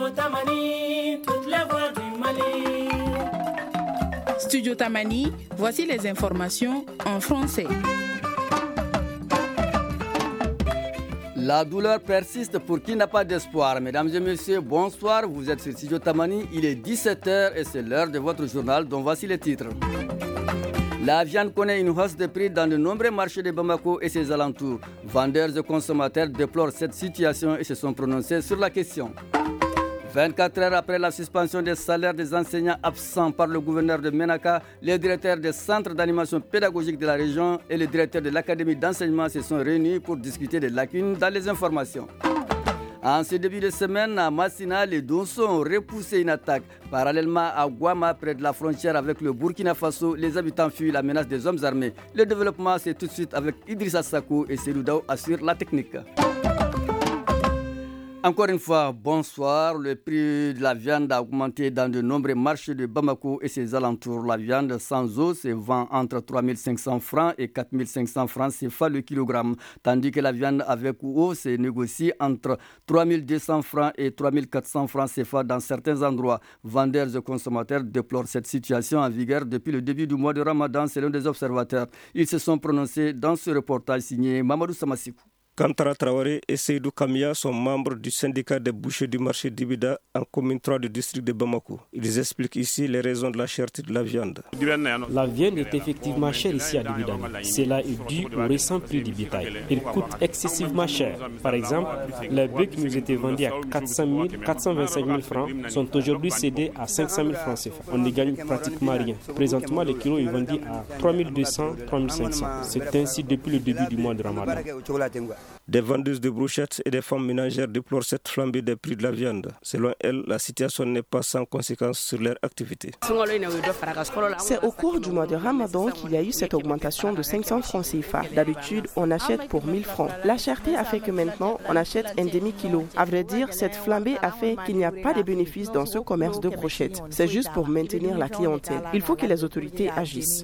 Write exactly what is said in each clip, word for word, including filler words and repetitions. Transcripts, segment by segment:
Tamani, toutes les voix du Mali. Studio Tamani, voici les informations en français. La douleur persiste pour qui n'a pas d'espoir. Mesdames et messieurs, bonsoir. Vous êtes sur Studio Tamani. Il est dix-sept heures et c'est l'heure de votre journal dont voici les titres. La viande connaît une hausse de prix dans de nombreux marchés de Bamako et ses alentours. Vendeurs et consommateurs déplorent cette situation et se sont prononcés sur la question. vingt-quatre heures après la suspension des salaires des enseignants absents par le gouverneur de Ménaka, les directeurs des centres d'animation pédagogique de la région et le directeur de l'académie d'enseignement se sont réunis pour discuter des lacunes dans les informations. En ce début de semaine, à Massina, les Donso ont repoussé une attaque. Parallèlement à Guama, près de la frontière avec le Burkina Faso, les habitants fuient la menace des hommes armés. Le développement, c'est tout de suite avec Idrissa Sakou et Seydou Daou assure la technique. Encore une fois, bonsoir. Le prix de la viande a augmenté dans de nombreux marchés de Bamako et ses alentours. La viande sans eau se vend entre trois mille cinq cents francs et quatre mille cinq cents francs C F A le kilogramme, tandis que la viande avec eau se négocie entre trois mille deux cents francs et trois mille quatre cents francs C F A dans certains endroits. Vendeurs et consommateurs déplorent cette situation en vigueur depuis le début du mois de Ramadan selon des observateurs. Ils se sont prononcés dans ce reportage signé Mamadou Samasikou. Kantara Traoré et Seydou Kamia sont membres du syndicat des bouchers du marché d'Ibida en commune trois du district de Bamako. Ils expliquent ici les raisons de la cherté de la viande. La viande est effectivement chère ici à Dibida. Cela est dû au récent prix du bétail. Il coûte excessivement cher. Par exemple, les bœufs qui nous étaient vendus à quatre cent mille, quatre cent vingt-cinq mille francs sont aujourd'hui cédés à cinq cent mille francs C F A. On n'y gagne pratiquement rien. Présentement, le kilo est vendu à trois mille deux cents, trois mille cinq cents. C'est ainsi depuis le début du mois de Ramadan. Des vendeuses de brochettes et des femmes ménagères déplorent cette flambée des prix de la viande. Selon elles, la situation n'est pas sans conséquence sur leur activité. C'est au cours du mois de Ramadan qu'il y a eu cette augmentation de cinq cents francs C F A. D'habitude, on achète pour mille francs. La cherté a fait que maintenant, on achète un demi-kilo. À vrai dire, cette flambée a fait qu'il n'y a pas de bénéfices dans ce commerce de brochettes. C'est juste pour maintenir la clientèle. Il faut que les autorités agissent.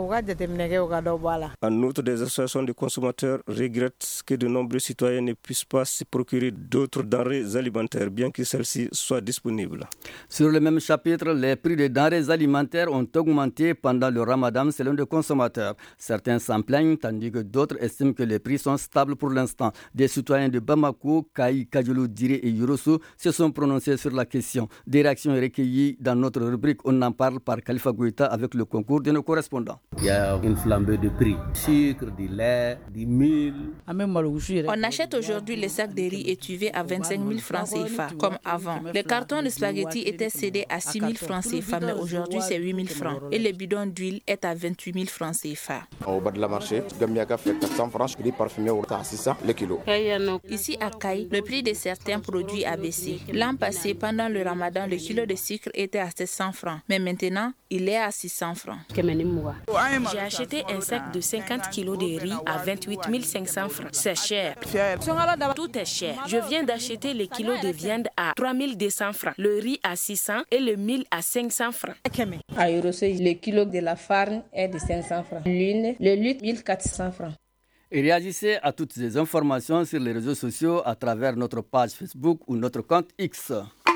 En outre, des associations de consommateurs regrettent que de nombreux citoyens ne puissent pas se procurer d'autres denrées alimentaires, bien que celles-ci soient disponibles. Sur le même chapitre, les prix des denrées alimentaires ont augmenté pendant le Ramadan selon les consommateurs. Certains s'en plaignent, tandis que d'autres estiment que les prix sont stables pour l'instant. Des citoyens de Bamako, Kaï, Kadjoulou, Diré et Yorosso se sont prononcés sur la question. Des réactions recueillies dans notre rubrique On en parle par Khalifa Goïta avec le concours de nos correspondants. Il y a une flambée de prix. Sucre, du lait, du mil. On achète aujourd'hui les sacs de riz étuvés à vingt-cinq mille francs C F A, comme avant. Les cartons de spaghettis étaient cédés à six mille francs C F A, mais aujourd'hui c'est huit mille francs. Et le bidon d'huile est à vingt-huit mille francs C F A. Au bas de la marché, Gamiaga fait quatre cents francs, riz parfumé à six cents le kilo. Ici à Kaï, le prix de certains produits a baissé. L'an passé, pendant le Ramadan, le kilo de sucre était à sept cents francs, mais maintenant, il est à six cents francs. J'ai acheté un sac de cinquante kilos de riz à vingt-huit mille cinq cents francs. C'est cher. Tout est cher. Je viens d'acheter les kilos de viande à trois mille deux cents francs, le riz à six cents et le mil à cinq cents francs. À Yorosso, le kilo de la farine est de cinq cents francs. L'huile, le litre, mille quatre cents francs. Et réagissez à toutes ces informations sur les réseaux sociaux à travers notre page Facebook ou notre compte X.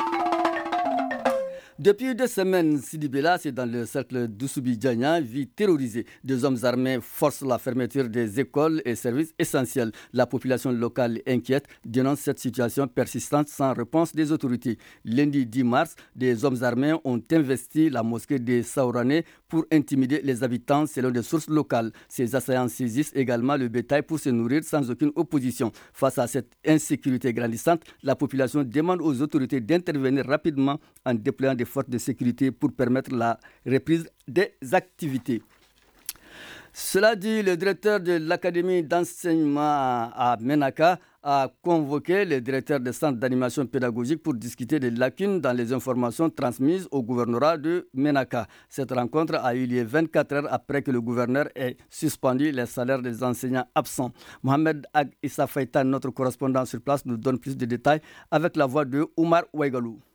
Depuis deux semaines, Sidi Bella, c'est dans le cercle d'Oussoubi-Diagna, vit terrorisé. Deux hommes armés forcent la fermeture des écoles et services essentiels. La population locale inquiète dénonce cette situation persistante sans réponse des autorités. Lundi dix mars, des hommes armés ont investi la mosquée de Saourane pour intimider les habitants selon des sources locales. Ces assaillants saisissent également le bétail pour se nourrir sans aucune opposition. Face à cette insécurité grandissante, la population demande aux autorités d'intervenir rapidement en déployant des forces de sécurité pour permettre la reprise des activités. Cela dit, le directeur de l'Académie d'enseignement à Ménaka a convoqué le directeur des centres d'animation pédagogique pour discuter des lacunes dans les informations transmises au gouvernorat de Ménaka. Cette rencontre a eu lieu vingt-quatre heures après que le gouverneur ait suspendu les salaires des enseignants absents. Mohamed Ag Issa Faïtan, notre correspondant sur place, nous donne plus de détails avec la voix de Oumar Ouaigalou.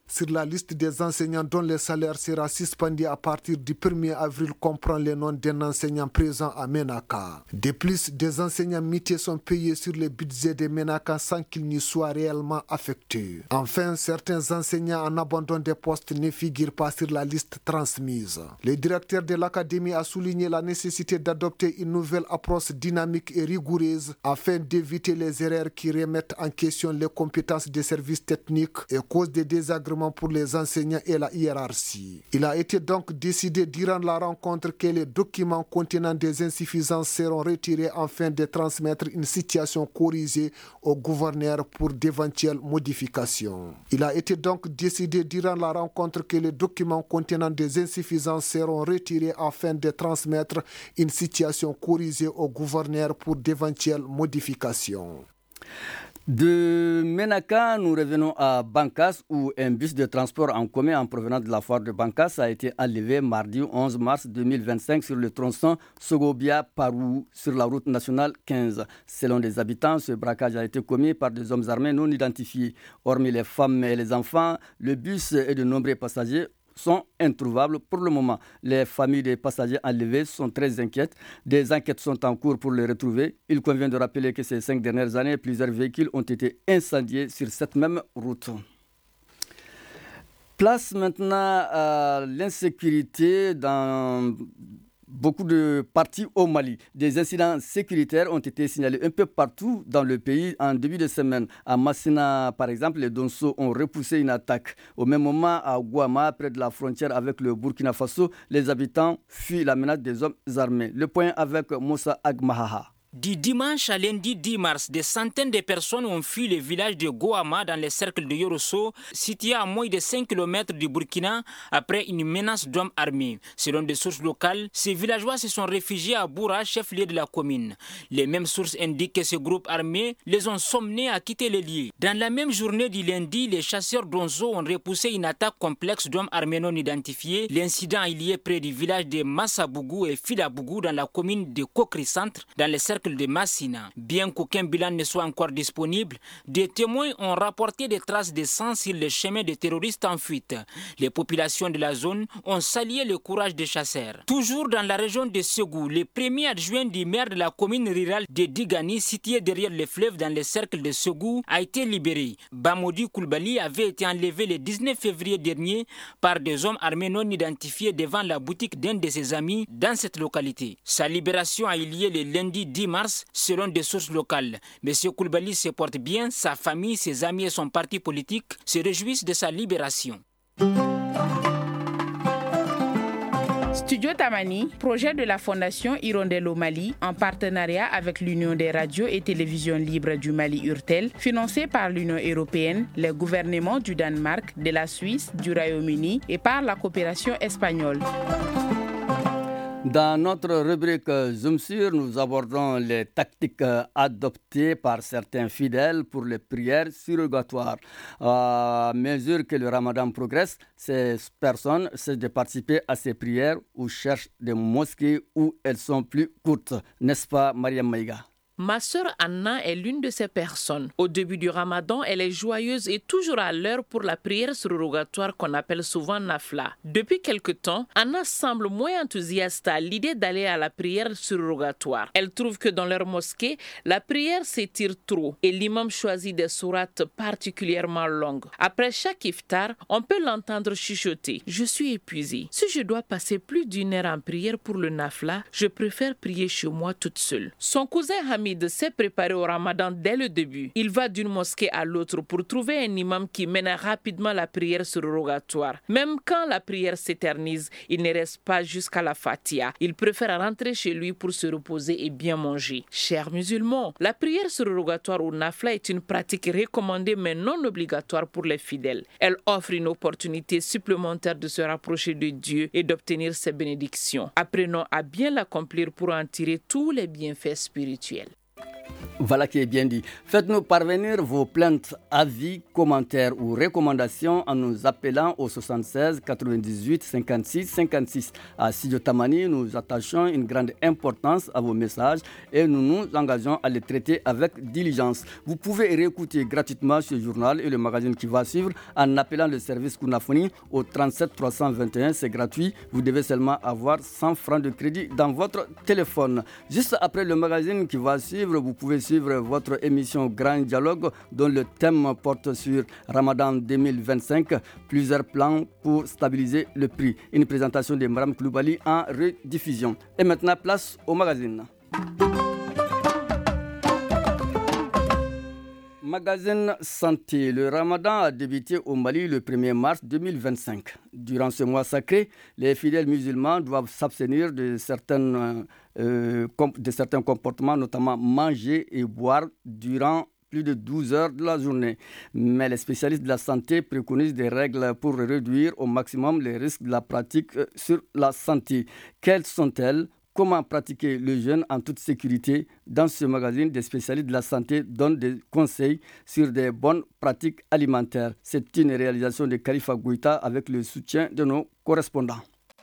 sur la liste des enseignants dont le salaire sera suspendu à partir du premier avril comprend le nom d'un enseignant présent à Ménaka. De plus, des enseignants métiers sont payés sur le budget de Ménaka sans qu'ils n'y soient réellement affectés. Enfin, certains enseignants en abandon des postes ne figurent pas sur la liste transmise. Le directeur de l'académie a souligné la nécessité d'adopter une nouvelle approche dynamique et rigoureuse afin d'éviter les erreurs qui remettent en question les compétences des services techniques et causent des désagréments pour les enseignants et la hiérarchie. Il a été donc décidé durant la rencontre que les documents contenant des insuffisances seront retirés afin de transmettre une situation corrigée au gouverneur pour d'éventuelles modifications. Il a été donc décidé durant la rencontre que les documents contenant des insuffisances seront retirés afin de transmettre une situation corrigée au gouverneur pour d'éventuelles modifications. De Ménaka, nous revenons à Bankas où un bus de transport en commun en provenance de la foire de Bankas a été enlevé mardi onze mars deux mille vingt-cinq sur le tronçon Sogobia-Parou sur la route nationale quinze. Selon les habitants, ce braquage a été commis par des hommes armés non identifiés. Hormis les femmes et les enfants, le bus et de nombreux passagers sont introuvables pour le moment. Les familles des passagers enlevés sont très inquiètes. Des enquêtes sont en cours pour les retrouver. Il convient de rappeler que ces cinq dernières années, plusieurs véhicules ont été incendiés sur cette même route. Place maintenant à l'insécurité dans beaucoup de parties au Mali. Des incidents sécuritaires ont été signalés un peu partout dans le pays en début de semaine. À Massina, par exemple, les Donso ont repoussé une attaque. Au même moment, à Guama, près de la frontière avec le Burkina Faso, les habitants fuient la menace des hommes armés. Le point avec Moussa Agmahaha. Du dimanche à lundi dix mars, des centaines de personnes ont fui le village de Goama dans les cercles de Yorosso, situé à moins de cinq kilomètres du Burkina, après une menace d'hommes armés. Selon des sources locales, ces villageois se sont réfugiés à Boura, chef-lieu de la commune. Les mêmes sources indiquent que ces groupes armés les ont sommés à quitter les lieux. Dans la même journée du lundi, les chasseurs d'Onzo ont repoussé une attaque complexe d'hommes armés non identifiés. L'incident est lié près du village de Massabougou et Filabougou dans la commune de Kokri-Centre, dans les cercles de Massina. Bien qu'aucun bilan ne soit encore disponible, des témoins ont rapporté des traces de sang sur le chemin des terroristes en fuite. Les populations de la zone ont salué le courage des chasseurs. Toujours dans la région de Ségou, le premier adjoint du maire de la commune rurale de Digani, situé derrière le fleuve dans le cercle de Ségou, a été libéré. Bamodi Koulibaly avait été enlevé le dix-neuf février dernier par des hommes armés non identifiés devant la boutique d'un de ses amis dans cette localité. Sa libération a eu lieu le lundi dix mars, selon des sources locales. Monsieur Koulibaly se porte bien, sa famille, ses amis et son parti politique se réjouissent de sa libération. Studio Tamani, projet de la Fondation Hirondelle au Mali, en partenariat avec l'Union des radios et télévisions libres du Mali Urtel, financé par l'Union européenne, les gouvernements du Danemark, de la Suisse, du Royaume-Uni et par la coopération espagnole. Dans notre rubrique Zoom sur, nous abordons les tactiques adoptées par certains fidèles pour les prières surrogatoires. À mesure que le ramadan progresse, ces personnes cessent de participer à ces prières ou cherchent des mosquées où elles sont plus courtes. N'est-ce pas, Mariam Maïga? Ma sœur Anna est l'une de ces personnes. Au début du ramadan, elle est joyeuse et toujours à l'heure pour la prière surrogatoire qu'on appelle souvent Nafla. Depuis quelque temps, Anna semble moins enthousiaste à l'idée d'aller à la prière surrogatoire. Elle trouve que dans leur mosquée, la prière s'étire trop et l'imam choisit des sourates particulièrement longues. Après chaque iftar, on peut l'entendre chuchoter. Je suis épuisée. Si je dois passer plus d'une heure en prière pour le Nafla, je préfère prier chez moi toute seule. Son cousin Hamid s'est préparé au ramadan dès le début. Il va d'une mosquée à l'autre pour trouver un imam qui mène rapidement la prière surrogatoire. Même quand la prière s'éternise, il ne reste pas jusqu'à la Fatiha. Il préfère rentrer chez lui pour se reposer et bien manger. Chers musulmans, la prière surrogatoire ou nafla est une pratique recommandée mais non obligatoire pour les fidèles. Elle offre une opportunité supplémentaire de se rapprocher de Dieu et d'obtenir ses bénédictions. Apprenons à bien l'accomplir pour en tirer tous les bienfaits spirituels. Voilà qui est bien dit. Faites-nous parvenir vos plaintes, avis, commentaires ou recommandations en nous appelant au soixante-seize quatre-vingt-dix-huit cinquante-six cinquante-six. À Studio Tamani, nous attachons une grande importance à vos messages et nous nous engageons à les traiter avec diligence. Vous pouvez réécouter gratuitement ce journal et le magazine qui va suivre en appelant le service Kunafoni au trente-sept trois cent vingt et un. C'est gratuit. Vous devez seulement avoir cent francs de crédit dans votre téléphone. Juste après le magazine qui va suivre, vous pouvez suivre votre émission Grand Dialogue dont le thème porte sur Ramadan deux mille vingt-cinq, plusieurs plans pour stabiliser le prix. Une présentation de Mme Koulibaly en rediffusion. Et maintenant, place au magazine. Magazine Santé. Le Ramadan a débuté au Mali le premier mars deux mille vingt-cinq. Durant ce mois sacré, les fidèles musulmans doivent s'abstenir de, certaines, euh, de certains comportements, notamment manger et boire durant plus de douze heures de la journée. Mais les spécialistes de la santé préconisent des règles pour réduire au maximum les risques de la pratique sur la santé. Quelles sont-elles ? Comment pratiquer le jeûne en toute sécurité? Dans ce magazine, des spécialistes de la santé donnent des conseils sur des bonnes pratiques alimentaires. C'est une réalisation de Khalifa Gouita avec le soutien de nos correspondants.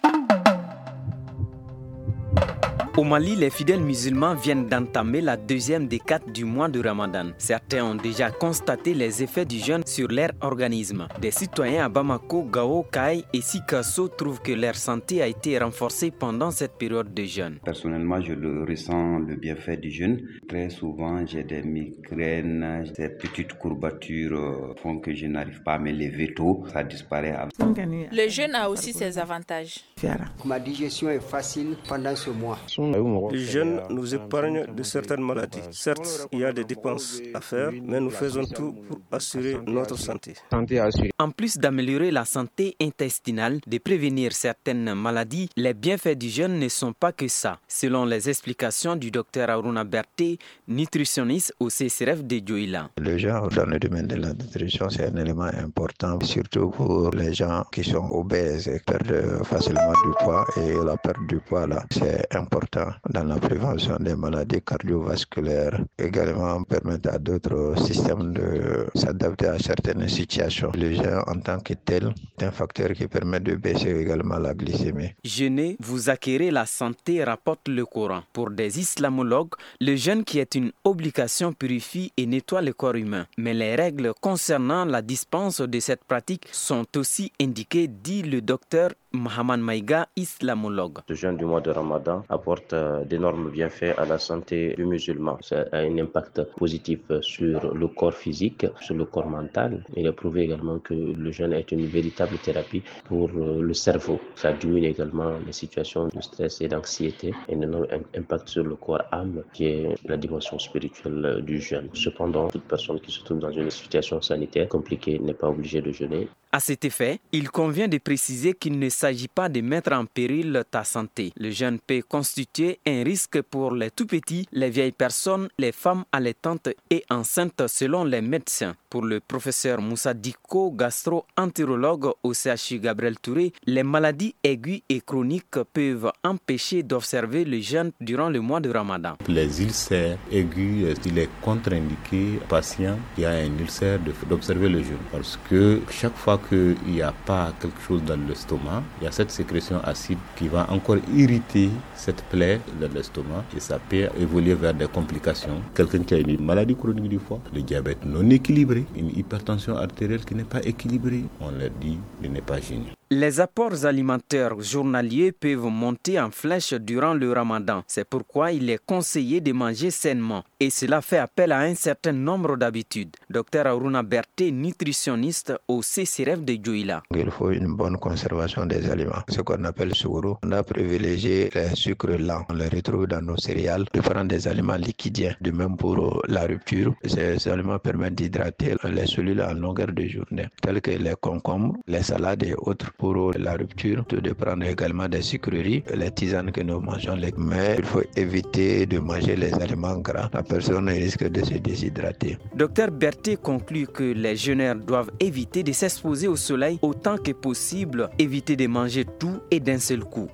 Au Mali, les fidèles musulmans viennent d'entamer la deuxième décade du mois de Ramadan. Certains ont déjà constaté les effets du jeûne sur leur organisme. Des citoyens à Bamako, Gao, Kaï et Sikasso trouvent que leur santé a été renforcée pendant cette période de jeûne. Personnellement, je le ressens le bienfait du jeûne. Très souvent, j'ai des migraines, ces petites courbatures font que je n'arrive pas à me lever tôt. Ça disparaît. Le jeûne a aussi ses avantages. Ma digestion est facile pendant ce mois. Le jeûne nous épargne de certaines maladies. Certes, il y a des dépenses à faire, mais nous faisons tout pour assurer notre santé. En plus d'améliorer la santé intestinale, de prévenir certaines maladies, les bienfaits du jeûne ne sont pas que ça. Selon les explications du docteur Aruna Berté, nutritionniste au C C R F de Dioïla. Le jeûne dans le domaine de la nutrition, c'est un élément important, surtout pour les gens qui sont obèses et perdent facilement du poids. Et la perte du poids, là, c'est important dans la prévention des maladies cardiovasculaires. Également, permettre à d'autres systèmes de s'adapter à certaines situations. Le jeûne en tant que tel est un facteur qui permet de baisser également la glycémie. Jeûner, vous acquérez la santé, rapporte le Coran. Pour des islamologues, le jeûne qui est une obligation purifie et nettoie le corps humain. Mais les règles concernant la dispense de cette pratique sont aussi indiquées, dit le docteur Mohamed Maïga, islamologue. Le jeûne du mois de Ramadan apporte euh, d'énormes bienfaits à la santé du musulman. Ça a un impact positif sur le corps physique, sur le corps mental. Il est prouvé également que le jeûne est une véritable thérapie pour euh, le cerveau. Ça diminue également les situations de stress et d'anxiété et un énorme impact sur le corps âme, qui est la dimension spirituelle du jeûne. Cependant, toute personne qui se trouve dans une situation sanitaire compliquée n'est pas obligée de jeûner. À cet effet, il convient de préciser qu'il ne s'agit pas de mettre en péril ta santé. Le jeûne peut constituer un risque pour les tout-petits, les vieilles personnes, les femmes allaitantes et enceintes selon les médecins. Pour le professeur Moussa Diko, gastro-entérologue au C H U Gabriel Touré, les maladies aiguës et chroniques peuvent empêcher d'observer le jeûne durant le mois de Ramadan. Les ulcères aigus, il est contre-indiqué aux patients qui ont un ulcère d'observer le jeûne parce que chaque fois qu'il n'y a pas quelque chose dans l'estomac, il y a cette sécrétion acide qui va encore irriter cette plaie dans l'estomac et ça peut évoluer vers des complications. Quelqu'un qui a une maladie chronique du foie, le diabète non équilibré, une hypertension artérielle qui n'est pas équilibrée, on leur dit de ne pas jeûner. Les apports alimentaires journaliers peuvent monter en flèche durant le Ramadan. C'est pourquoi il est conseillé de manger sainement. Et cela fait appel à un certain nombre d'habitudes. docteur Aruna Berté, nutritionniste au C C R F de Dioïla. Il faut une bonne conservation des aliments. Ce qu'on appelle sourou. On a privilégié les sucres lents. On les retrouve dans nos céréales. On prend des aliments liquidiens. De même pour la rupture. Ces aliments permettent d'hydrater les cellules en longueur de journée. Tels que les concombres, les salades et autres. Pour la rupture, de prendre également des sucreries, les tisanes que nous mangeons. Mais il faut éviter de manger les aliments gras. La personne risque de se déshydrater. docteur Berté conclut que les jeûneurs doivent éviter de s'exposer au soleil autant que possible, éviter de manger tout et d'un seul coup.